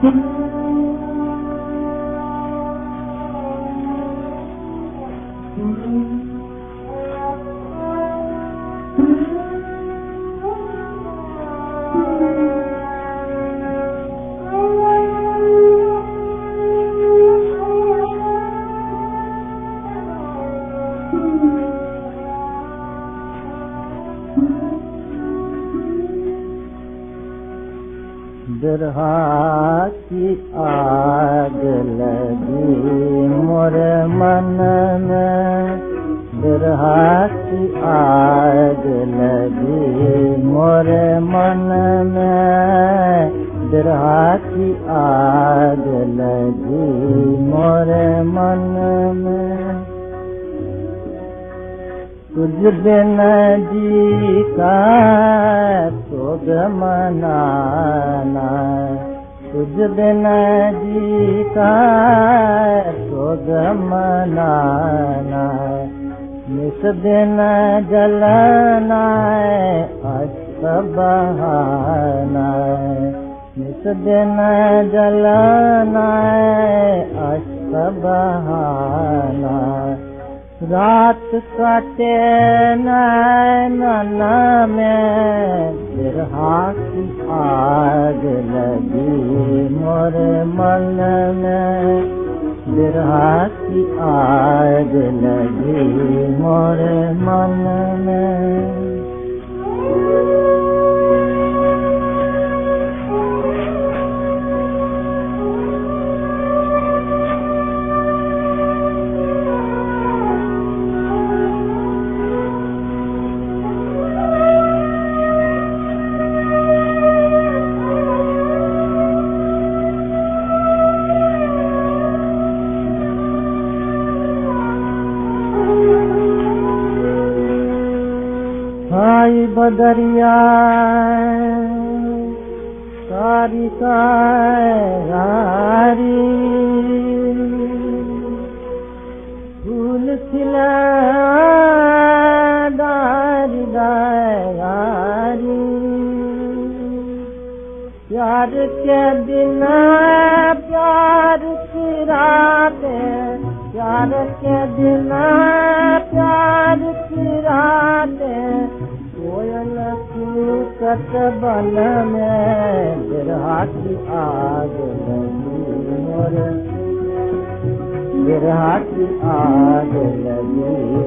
बिरहा की आग लगी मोर मन में, बिरहा की आग लगी मोर मन में, बिरहा की आग लगी मोर मन में। तुझ बिन जी का सोग मनाना, तुझ बिन जी का सोग मनाना, निस दिन जलना अश्क बहाना, निस दिन जलना अश्क बहाना। रात काटे नैनन में, बिरहा की आग लगी मोर मन में, बिरहा की आग लगी मोर मन में। आई बदरिया सारी सारी, फूल खिला डारी डारी, प्यार के दिन प्यार की रातें, प्यार के दिन प्यार की रातें, कोयल कूकत बन में, बिरहा की आग लगी मोर, बिरहा की आग लगी